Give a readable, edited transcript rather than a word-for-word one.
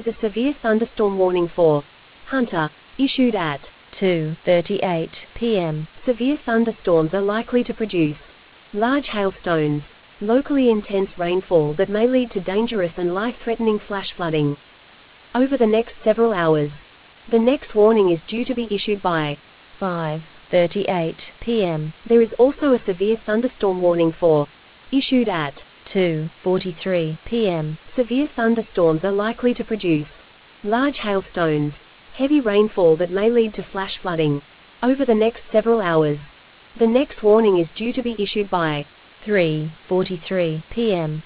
a severe thunderstorm warning for Hunter, issued at 2:38 p.m. Severe thunderstorms are likely to produce large hailstones, locally intense rainfall that may lead to dangerous and life-threatening flash flooding over the next several hours. The next warning is due to be issued by 5:38 p.m. There is also a severe thunderstorm warning for issued at 2:43 p.m. Severe thunderstorms are likely to produce large hailstones, heavy rainfall that may lead to flash flooding over the next several hours. The next warning is due to be issued by 3:43 p.m.